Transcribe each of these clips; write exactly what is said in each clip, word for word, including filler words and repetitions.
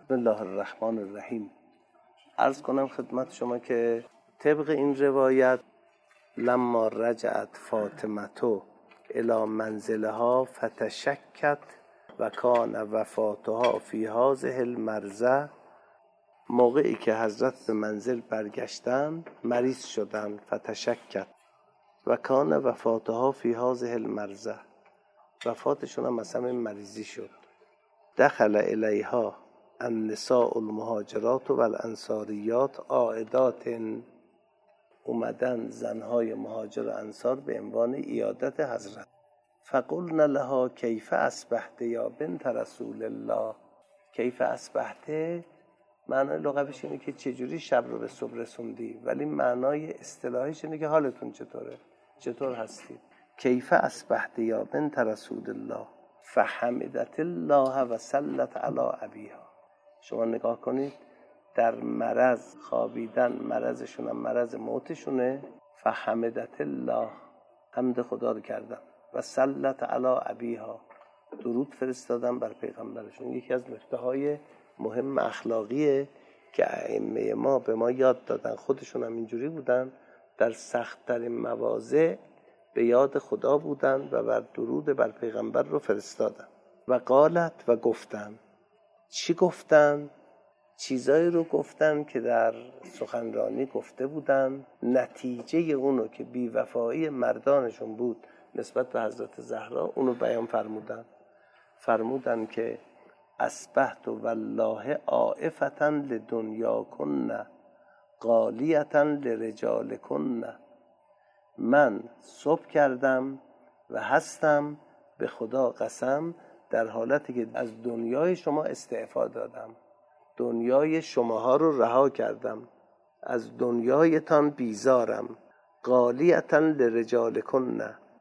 بسم الله الرحمن الرحیم. عرض کنم خدمت شما که طبق این روایت لما رجعت فاطمه الی منزلها فتشکت و کان وفاتها فی هذه المرضع، موقعی که حضرت به منزل برگشتن مریض شدن، فتشکت و کان وفاتها فی هذه المرضع، وفاتشون هم مثلا مریضی شد. دخل الیها النساء المهاجرات و الانصاریات عائدات، اومدن زنهای مهاجر و انصار به عنوان عیادت حضرت. فقلنا لها کیف اصبحت یا بنت رسول الله. کیف اصبحت معنای لغویش اینه که چجوری شب رو به صبح رسوندی، ولی معنای اصطلاحیش اینه که حالتون چطوره، چطور هستید. کیف اصبحت یا بنت رسول الله فحمدت الله و صلت علی ابیها. شما نگاه کنید، در مرض خوابیدن، مرضشون هم مرض موتشونه، فحمدت الله، حمد خدا رو کردن، و صلت علی ابیها، درود فرستادن بر پیغمبرشون. یکی از نکته‌های مهم اخلاقیه که ائمه ما به ما یاد دادن، خودشون هم اینجوری بودن، در سخت‌ترین مواضع به یاد خدا بودن و بر درود بر پیغمبر رو فرستادن. و قالت، و گفتن. چی گفتن؟ چیزایی رو گفتن که در سخنرانی گفته بودن، نتیجه اونو که بی‌وفایی مردانشون بود نسبت به حضرت زهرا، اونو بیان فرمودن. فرمودن که اصبحت والله عائفة لدنیاکن غالیة لرجالکن. من صبح کردم و هستم به خدا قسم در حالتی که از دنیای شما استعفا دادم، دنیای شماها رو رها کردم، از دنیایتان بیزارم. غالیة لرجالکن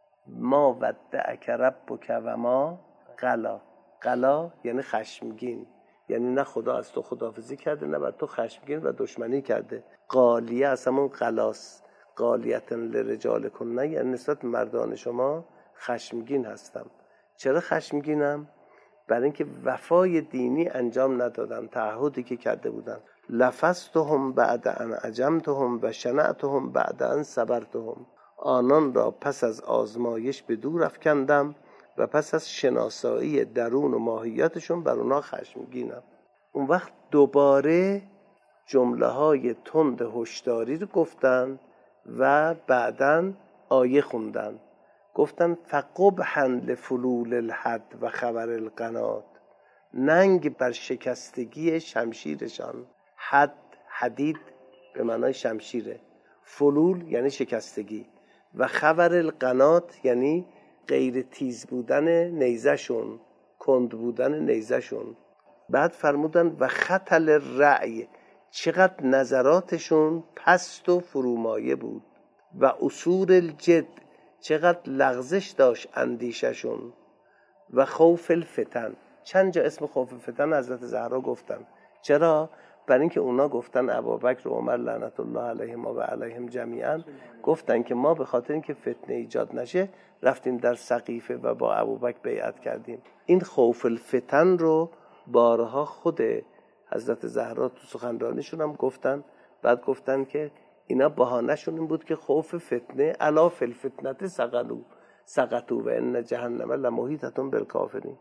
ما ودعک ربک و ما قلا. قلا یعنی خشمگین، یعنی نه خدا از تو خداحافظی کرده، نه بر تو خشمگین و دشمنی کرده. غالیه از همون قلاست. غالیة لرجالکن یعنی نسبت مردان شما خشمگین هستم. چرا خشمگینم؟ برای اینکه وفای دینی انجام ندادن، تعهدی که کرده بودن. لفظتهم بعد ان عجمتهم و شنعتهم بعد ان صبرتهم. آنان را پس از آزمایش به دور افکندم و پس از شناسایی درون و ماهیتشون بر اونا خشمگینم. اون وقت دوباره جمله های تند هشداری رو گفتن و بعدن آیه خوندن. گفتن فقبحا لفلول الحد و خبر القنات. ننگ بر شکستگی شمشیرشان. حد، حدید به معنای شمشیره، فلول یعنی شکستگی، و خبر القنات یعنی غیر تیز بودن نیزشون، کند بودن نیزشون. بعد فرمودن و خطل الرأی، چقدر نظراتشون پست و فرومایه بود. و اصور الجد، چقدر لغزش داشت اندیششون. و خوف الفتن، چند جا اسم خوف فتن حضرت زهرا گفتن. چرا؟ برای اینکه اونا گفتن ابوبکر و عمر لعنت الله علیهما و علیهم جمیعا گفتن که ما به خاطر اینکه فتنه ایجاد نشه رفتیم در سقیفه و با ابوبکر بیعت کردیم. این خوف الفتن رو بارها خود حضرت زهرا تو سخنرانیشون هم گفتن. بعد گفتن که اینا بهانه‌شون این بود که خوف فتنه، الا فی الفتنه سقطوا سقطوا و ان جهنم لمحیطة بالکافرین.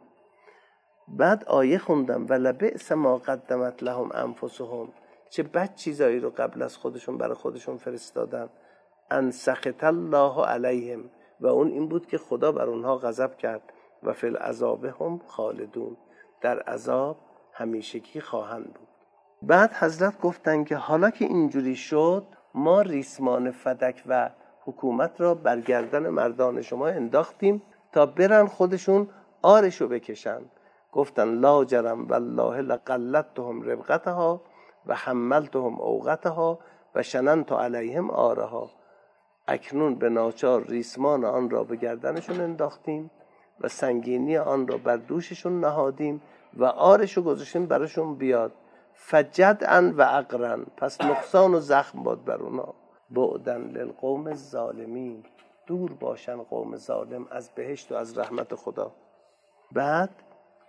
بعد آیه خوندم و لبئس ما قدمت لهم انفسهم، چه بد چیزایی رو قبل از خودشون برای خودشون فرستادن. ان سخط الله علیهم، و اون این بود که خدا بر اونها غضب کرد. و فی العذاب هم خالدون، در عذاب همیشگی خواهند بود. بعد حضرت گفتن که حالا که اینجوری شد، ما ریسمان فدک و حکومت را بر گردن مردان شما انداختیم تا برن خودشون آرشو بکشن. گفتن لا جرم والله لقلتهم ربقتها و حملتهم اوقتها و شننت علیهم آرها. اکنون به ناچار ریسمان آن را به گردنشون انداختیم و سنگینی آن را بر دوششون نهادیم و آرشو گذاشتیم براشون بیاد. فجدعا و عقرن، پس نقصان و زخم باد بر اونا. بعدن للقوم الظالمین، دور باشن قوم ظالم از بهشت و از رحمت خدا. بعد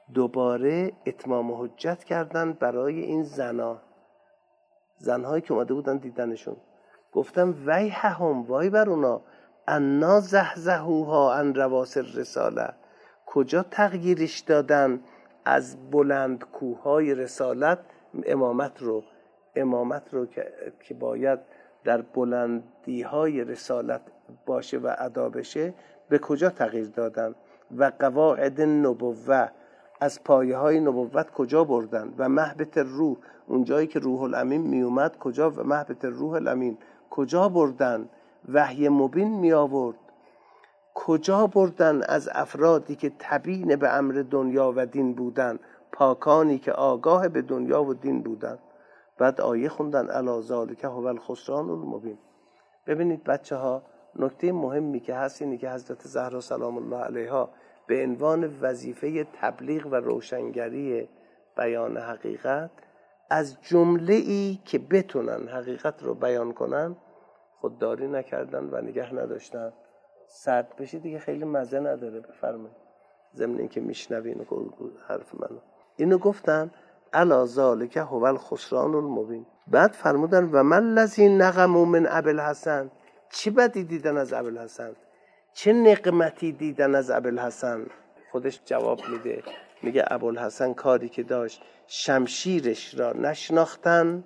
دوباره اتمام حجت کردن برای این زنا، زنهایی که اومده بودن دیدنشون. گفتم ویحهم، وای بر اونا، انا زحزحوها عن رواصی رساله، کجا تغییرش دادن از بلند کوههای رسالت امامت رو، امامت رو که باید در بلندی های رسالت باشه و ادا بشه، به کجا تغییر دادن؟ و قواعد نبوه، از پایه های نبوت کجا بردن؟ و مهبط روح، اون جایی که روح الامین می اومد کجا، و مهبط روح الامین کجا بردن؟ وحی مبین می آورد کجا بردن؟ از افرادی که تبیین به امر دنیا و دین بودن، پاکانی که آگاه به دنیا و دین بودن. بعد آیه خوندن الا ذالک هو الخسران المبین. ببینید بچه ها، نکته مهمی که هست اینه که حضرت زهرا سلام الله علیها به عنوان وظیفه تبلیغ و روشنگری بیان حقیقت، از جمله ای که بتونن حقیقت رو بیان کنن خودداری نکردن و نگه نداشتن. سرد بشه دیگه خیلی مزه نداره. بفرمایید ضمن این که میشنوین حرف منو. اینو گفتن الا ذالک هو الخسران المبین. بعد فرمودن و من الذی نقموا من ابوالحسن، چه بدی دیدن از ابوالحسن، چه نقمتی دیدن از ابوالحسن؟ خودش جواب میده، میگه ابوالحسن کاری که داشت شمشیرش را نشناختن،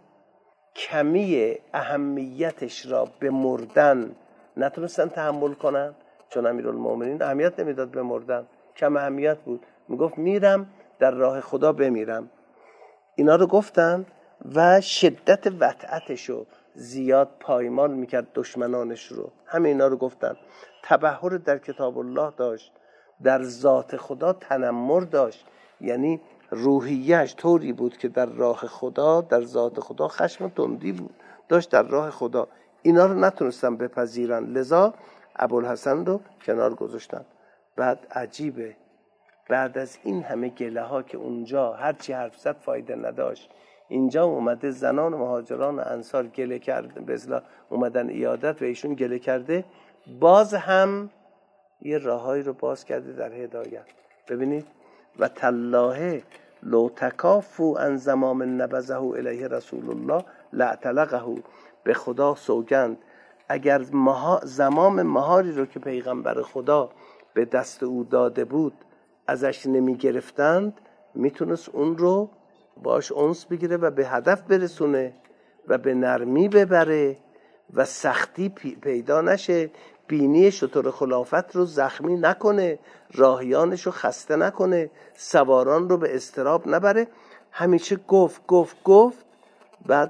کمی اهمیتش را به مردن نتونستن تحمل کنن، چون امیرالمومنین اهمیت نمیداد به مردن، کم اهمیت بود، میگفت میرم در راه خدا بمیرم. اینا رو گفتن و شدت وطأتشو زیاد پایمال میکرد دشمنانش رو، همه اینا رو گفتن. تبحر در کتاب الله داشت، در ذات خدا تنمر داشت، یعنی روحیهش طوری بود که در راه خدا، در ذات خدا خشم و تندی بود داشت در راه خدا. اینا رو نتونستن بپذیرن، لذا ابوالحسن رو کنار گذاشتن. بعد عجیبه، بعد از این همه گله ها که اونجا هرچی حرف زد فایده نداشت، اینجا اومده زنان و مهاجران و انصار گله کرده، به اصطلاح اومدن عیادت و ایشون گله کرده، باز هم یه راهایی رو باز کرده در هدایت. ببینید و تالله لو تکافوا عن زمام نبذه الیه رسول الله لاعتلقه، به خدا سوگند اگر مها زمام مهاری رو که پیغمبر خدا به دست او داده بود ازش نمی گرفتند، میتونست اون رو باش انس بگیره و به هدف برسونه و به نرمی ببره و سختی پیدا نشه، بینی شتر خلافت رو زخمی نکنه، راهیانش رو خسته نکنه، سواران رو به اضطراب نبره. همیشه گفت گفت گفت بعد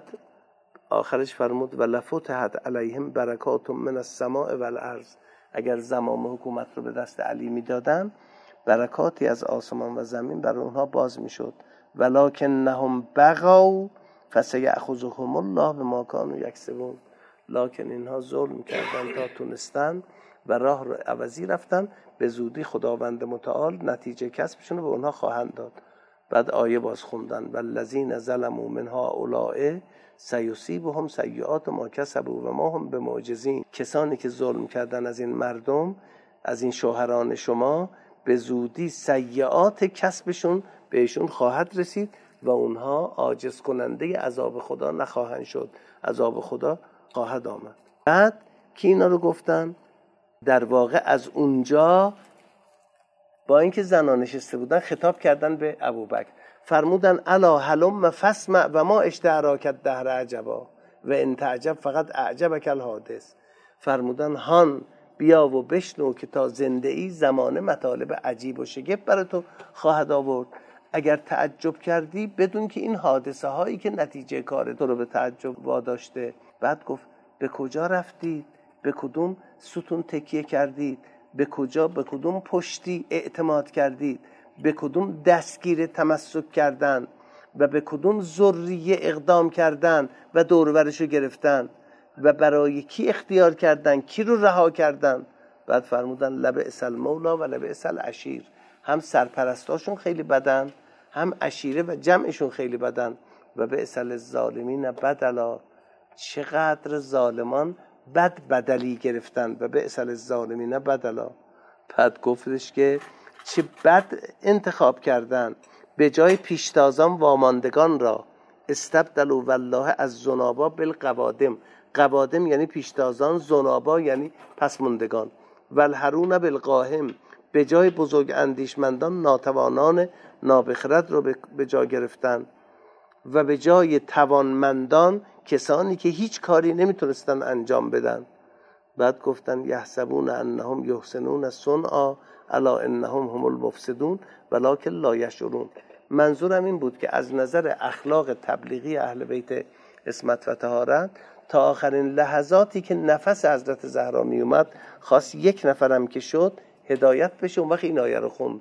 آخرش فرمود و لفتحت علیهم برکات من السماء والارض، اگر زمام حکومت رو به دست علی میدادن برکاتی از آسمان و زمین برای اونها باز میشد. ولکنهم بغوا فسیأخذهم الله بما كانوا یکسبون، لکن اینها ظلم کردن تا تونستن و راه رو عوضی رفتن، به زودی خداوند متعال نتیجه کسبشون رو به اونها خواهند داد. بعد آیه باز خوندن والذین ظلموا من هؤلاء سیصیبهم سیئات ما کسبوا و ما هم بمعجزین، کسانی که ظلم کردن از این مردم، از این شوهران شما، به زودی سیئات کسبشون بهشون خواهد رسید و اونها عاجز کننده عذاب خدا نخواهند شد، عذاب خدا خواهد آمد. بعد که اینا رو گفتن، در واقع از اونجا با اینکه زنان نشسته بودن خطاب کردن به ابوبکر، فرمودن الا هلم فاسمع و ما اشتراک الدهر عجبا و ان تعجب فقط اعجبک الحادث. فرمودن هان بیا و بشنو که تا زنده ای زمانه مطالب عجیب و شگفت برای تو خواهد آورد. اگر تعجب کردی بدون که این حادثه هایی که نتیجه کار تو رو به تعجب واداشته. بعد گفت به کجا رفتید؟ به کدوم ستون تکیه کردید؟ به کجا به کدوم پشتی اعتماد کردید؟ به کدوم دستگیر تمسک کردن و به کدوم ذریه اقدام کردن و دورورشو گرفتن و برای کی اختیار کردن، کی رو رها کردن؟ بعد فرمودن لبئس المولا و لبئس العشیر، هم سرپرستاشون خیلی بدن، هم عشیره و جمعشون خیلی بدن و بئس للظالمین بدلا، چقدر ظالمان بد بدلی گرفتن و بئس للظالمین بدلا. بعد گفتش که چه بد انتخاب کردن، به جای پیشتازان واماندگان را استبدلوا والله از زنابا بالقوادم. قوادم یعنی پیشتازان، زنابا یعنی پسماندگان. والهرون بالقاهم، به جای بزرگ اندیشمندان ناتوانان نابخرد رو به جا گرفتن و به جای توانمندان کسانی که هیچ کاری نمیتونستن انجام بدن. بعد گفتن یحسبون انهم یحسنون صنعا الا انهم هم المفسدون ولکن لا یشعرون. منظورم این بود که از نظر اخلاق تبلیغی اهل بیت عصمت و طهارت تا آخرین لحظاتی که نفس حضرت زهرا می اومد خواست یک نفرم که شد هدایت بشه. اون وقت این آیه رو خوند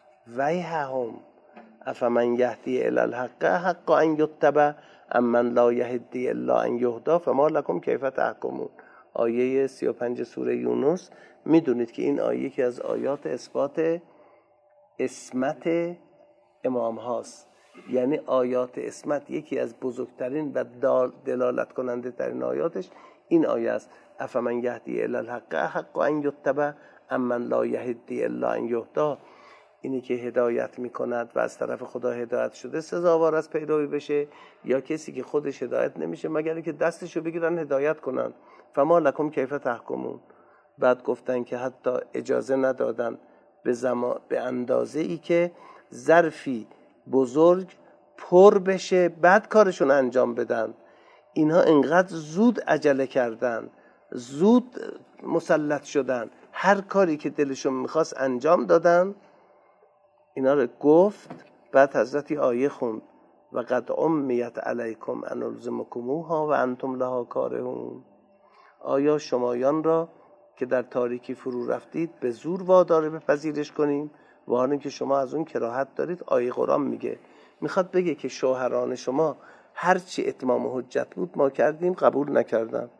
ویحهم افمن یهدی الی الحق حق ان یتبع امن لا یهدی الا ان یهدی فما لکم کیف تحکمون. آیه سی و پنج سوره یونس. میدونید که این آیه که از آیات اثبات عصمت امام هاست، یعنی آیات عصمت یکی از بزرگترین و دلالت کننده ترین آیاتش این آیه است افمن یهدی الی الحق حق ان یتبع امن لا یهدی الا ان یهدی. اینی که هدایت میکند و از طرف خدا هدایت شده سزاوار از پیروی بشه، یا کسی که خودش هدایت نمیشه مگر اینکه دستشو بگیرن هدایت کنن. فما لکم کیف تحکمون. بعد گفتن که حتی اجازه ندادن به زمان به اندازه ای که ظرفی بزرگ پر بشه بعد کارشون انجام بدن. اینها انقدر زود عجله کردن، زود مسلط شدن، هر کاری که دلشون میخواست انجام دادن. اینا رو گفت. بعد حضرت آیه خوند و قد امیت علیکم ان الزمکموها و انتم لها کارهون. آیا شمایان را که در تاریکی فرو رفتید به زور وادار به پذیرش کنیم و حالا که شما از اون کراهت دارید؟ آیه قرآن میگه، میخواد بگه که شوهران شما هرچی اتمام حجت بود ما کردیم قبول نکردن.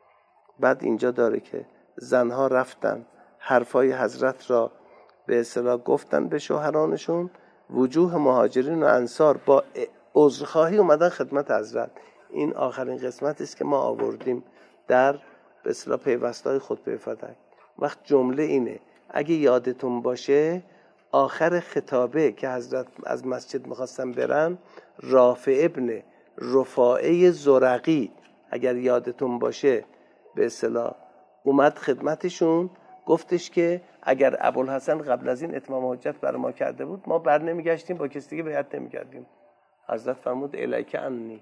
بعد اینجا داره که زنها رفتن حرفای حضرت را به اصطلاح گفتن به شوهرانشون. وجوه مهاجرین و انصار با عذرخواهی اومدن خدمت حضرت. این آخرین قسمت است که ما آوردیم در به اصطلاح پیوستای خطبه فدک. وقت جمله اینه، اگه یادتون باشه آخر خطابه که حضرت از مسجد میخواستن برن، رافع ابن رفاعه زرقی اگر یادتون باشه به اصطلاح اومد خدمتشون، گفتش که اگر ابوالحسن قبل از این اتمام حجت بر ما کرده بود ما بر نمیگشتیم، با کسی دیگه بیعت نمیکردیم. حضرت فرمود الیک انی،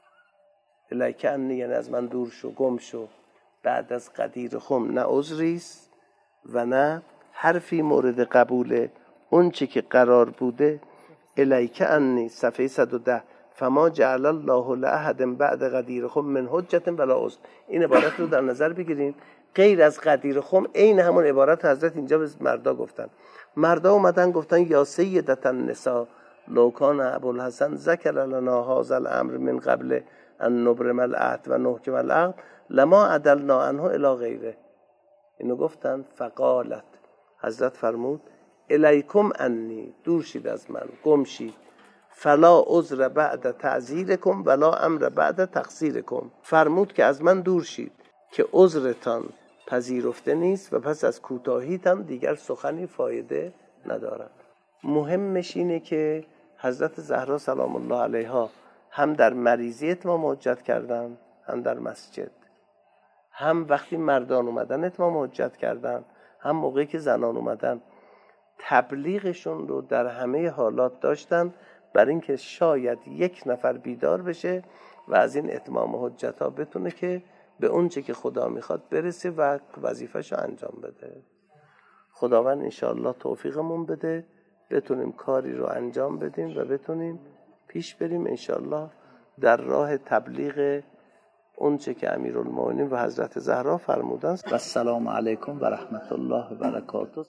الیک انی یعنی از من دور شو، گم شو. بعد از قدیر خم نه عذریست و نه حرفی مورد قبوله. اون چی که قرار بوده الیک انی صفحه صد و ده فما جعل الله لاحد بعد قدیر خم من حجت ولا عذر. این عبارت رو در نظر بگیریم. غیر از قدیر خم عین همون عبارت حضرت اینجا به مردا گفتن. مردا اومدن گفتن یا سیدت النساء لو کان ابوالحسن ذکر لنا هذا الامر من قبل ان نبرم العهد و نحکم العقد لما عدلنا عنه الی غیره. اینو گفتن. فقالت، حضرت فرمود الیکم انی، دور شید از من، گم شید. فلا عذر بعد تعذیرکم ولا امر بعد تقصیرکم. فرمود که از من دور شید که عذرتان پذیرفته نیست و پس از کوتاهیتان دیگر سخنی فایده ندارد. مهمش اینه که حضرت زهرا سلام الله علیها هم در مریضی اتمام حجت کردن، هم در مسجد، هم وقتی مردان اومدن اتمام حجت کردن، هم موقعی که زنان اومدن. تبلیغشون رو در همه حالات داشتن بر اینکه شاید یک نفر بیدار بشه و از این اتمام حجت ها بتونه که به اون چه که خدا میخواد برسه و وظیفه‌شو انجام بده. خداوند انشاءالله توفیقمون بده بتونیم کاری رو انجام بدیم و بتونیم پیش بریم انشاءالله در راه تبلیغ اون چه که امیرالمومنین و حضرت زهرا فرمودن. و السلام علیکم و رحمت الله و برکاته.